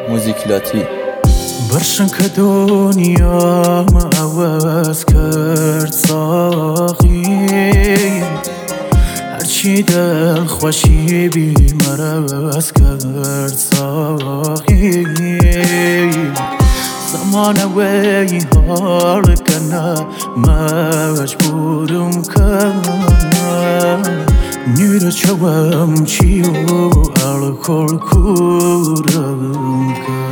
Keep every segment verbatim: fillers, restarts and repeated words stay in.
موزیک لاتی. برشن که دنیام عوض کرد ساقی، هرچی دل خوشی بی مرز کرد ساقی. زمان وی حال کنه مجبورم کنه، نیر چوام چیو الکل کورم کنه.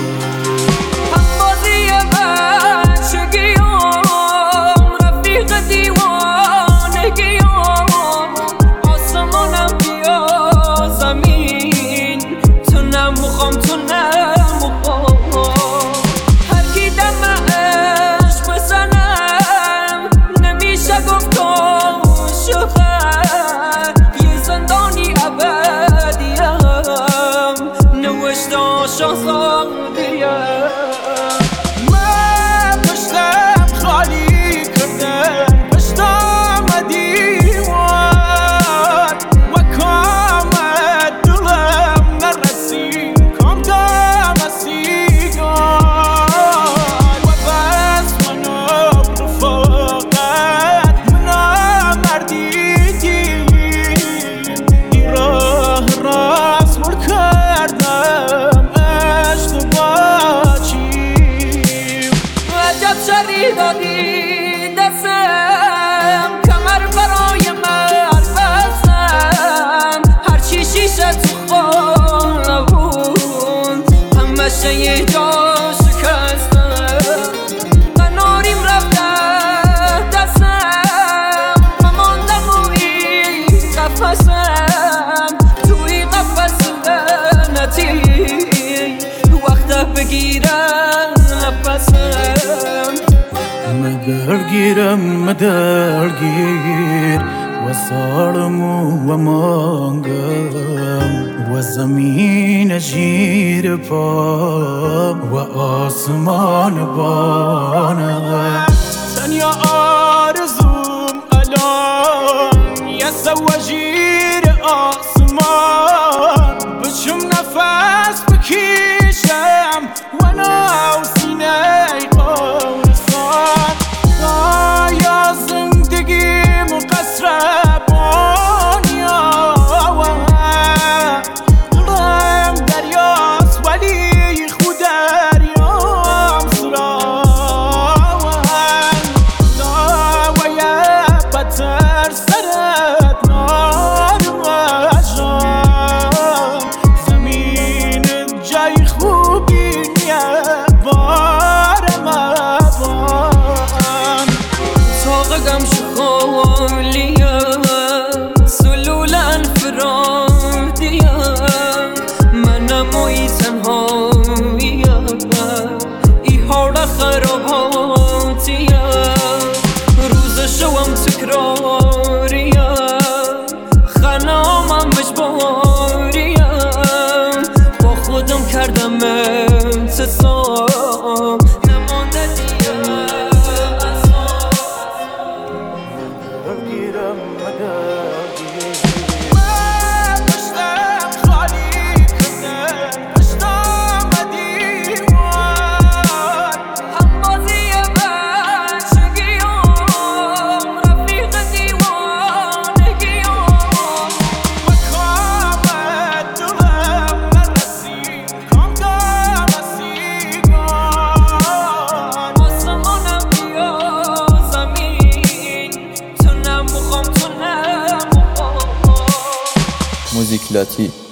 من پشتم خالی کردم، پشتم دیوار و کامت دلم نرسی، کام دم سیگار و بس منو رفاقت منو مردیدی، این راه راست مر کردم دادی دستم، کمر برای من بستم، هرچی شیشه تو خانه بود همشه یه جا شکستم. قناریم رفته دستم، مماندم روی قفصم، توی قفص لعنتی وقت بگیرم نفسم. مدرگیرم مدرگیر و ظالم و مانگم و زمین زیر پا و آسمان بانم. تنیا آرزوم الان یه زوجیر آسمان، بچم نفس بکشم و ناو سینه روز شوم تکراریم، خنامم مجبوریم، با خودم کردم انتصام، نمانده دیگه اصلا. مدرگیرم مدرگیر من پشتم خالی کردم، پشتم دیوار موزیک لاتی.